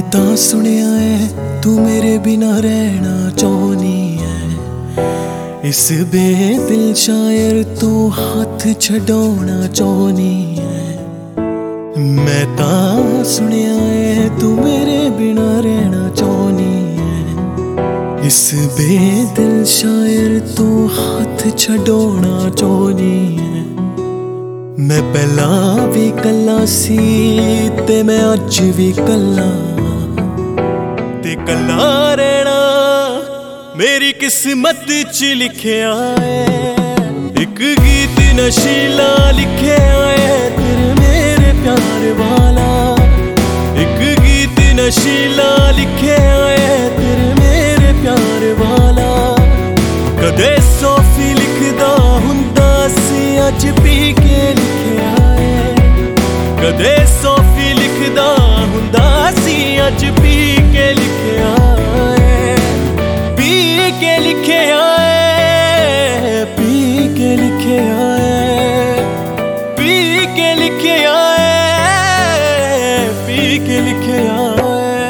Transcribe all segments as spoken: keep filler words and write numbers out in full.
ਤਾਂ ਸੁਣਿਆ ਹੈ ਤੂੰ ਮੇਰੇ ਬਿਨਾ ਰਹਿਣਾ ਚਾਹੁੰਦੀ ਹੈ। ਇਸ ਬੇਦਿਲ ਸ਼ਾਇਰ ਤੋਂ ਹੱਥ ਛਡਾਉਣਾ ਚਾਹੁੰਦੀ ਹੈ। ਮੈਂ ਤਾਂ ਸੁਣਿਆ ਹੈ ਤੂੰ ਮੇਰੇ ਬਿਨਾ ਰਹਿਣਾ ਚਾਹੁੰਦੀ ਹੈ। ਇਸ ਬੇਦਿਲ ਸ਼ਾਇਰ ਤੋਂ ਹੱਥ ਛਡਾਉਣਾ ਚਾਹੁੰਦੀ ਹੈ। मैं पहला भी कल्ला सी ते मैं अज भी कल्ला ते कल्ला रहना मेरी किस्मत च लिखिया है। एक गीत नशीला लिखिया है तेरे मेरे प्यार वाला। एक गीत नशीला लिखिया है तेरे मेरे प्यार वाला। कदे सोफी लिखदा हुंदा सी अज पी के लिखिया है। कदे सोफी लिखदा हुंदा सी अज पी के लिखिया है। पी के लिखिया है पी के लिखिया है पी के लिखिया है पी के लिखिया है।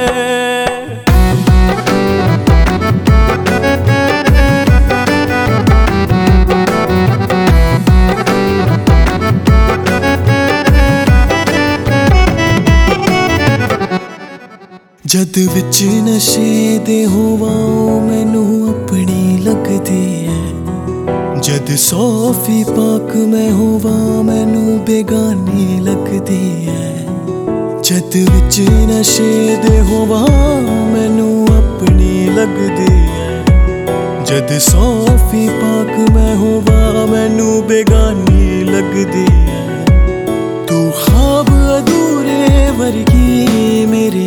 जद विच नशे दे होवां मैनू अपनी लगदी है। जद सौफी पाक मैं होवां मैनू बेगानी लगदी है। जद विच नशे दे होवां मैनू अपनी लगदी है। जद सौफी पाक मैं होवां मैनू बेगानी लगदी है। तू ख्वाब अधूरे वर्गी मेरे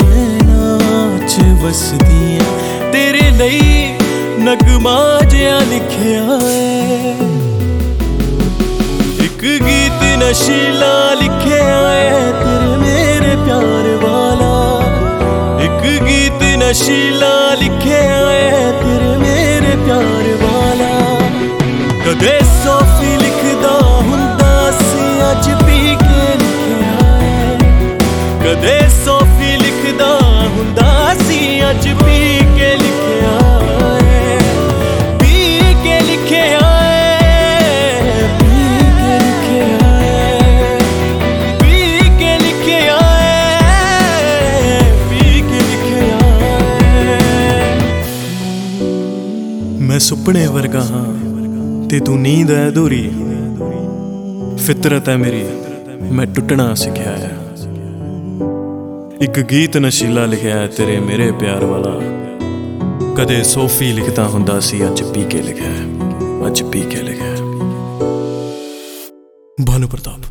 वसदी है। तेरे लई नगमा जिहा लिखिया है। एक गीत नशीला लिखिया है तेरे मेरे प्यार वाला। एक गीत नशीला लिखिया है तेरे मेरे प्यार वाला। कदे सोफी लिखदा हुंदा सी अज पी के लिखिया है। कदे सोफी लिखदा हुंदा अज पी के लिखिया है। पी के लिखिया है पी के लिखिया है पी के लिखिया है पी के लिखिया है। मैं सुपने वर्गा हाँ ते तू नींद है अधूरी। फितरत है मेरी मैं टुटना सिखिया है। एक गीत नशीला लिखिया है तेरे मेरे प्यार वाला। कदे सोफी लिखता हुंदा सी अज पी के लिखिया है। अज पी के लिखिया है। भानु प्रताप।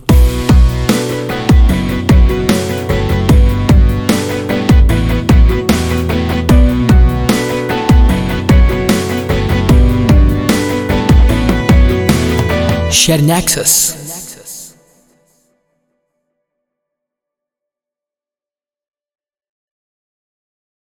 Share Nexus.